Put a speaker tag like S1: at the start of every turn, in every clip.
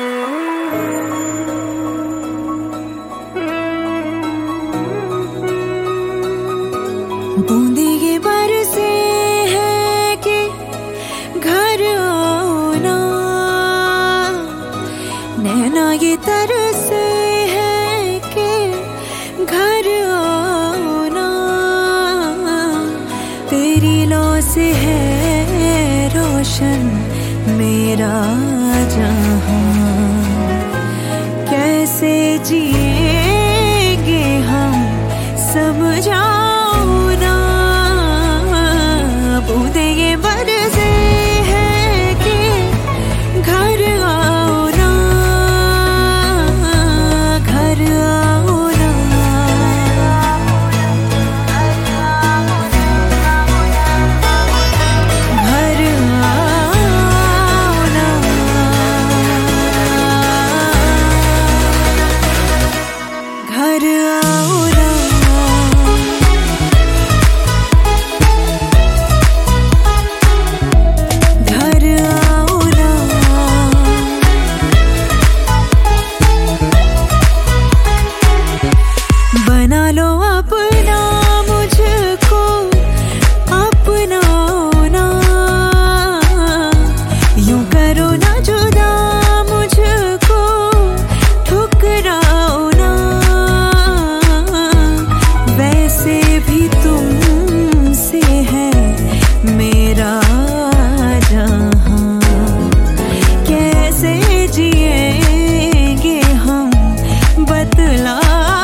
S1: बूंदे ये बरसे हैं कि घर आओ ना, नैना ये तरसे हैं कि घर आओ ना। तेरी लौ से है रोशन मेरा जहां, कैसे जिएंगे हम समझा। बूंदे ये बरसे हैं कि घर आओ ना, घर आओ ना। घर आओ ना, घर आओ ना। बना लो अपना मुझको, अपना ना, यूं करो ना जुदा मुझको, ठुकराओ ना। वैसे भी तुमसे है मेरा जहां, कैसे जिएंगे हम बतला।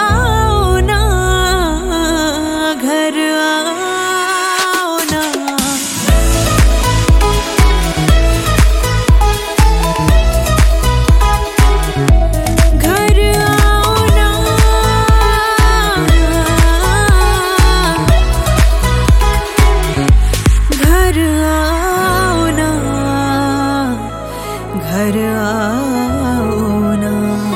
S1: घर आओ ना,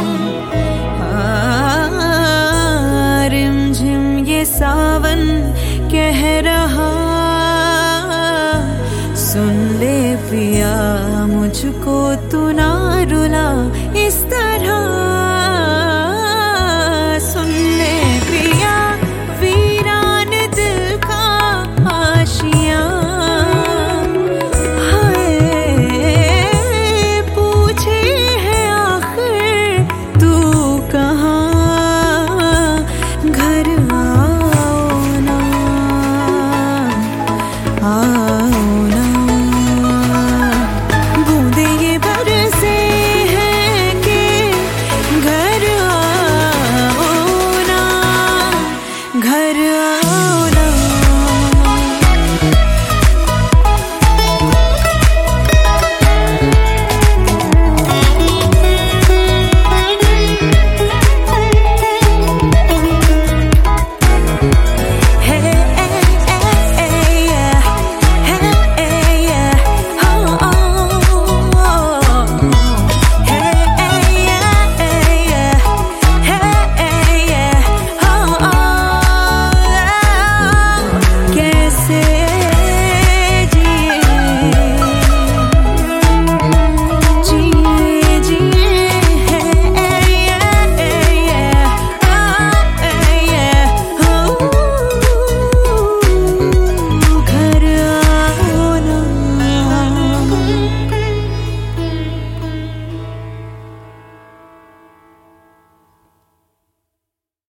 S1: रिमझिम ये सावन कह रहा, सुन ले पिया मुझको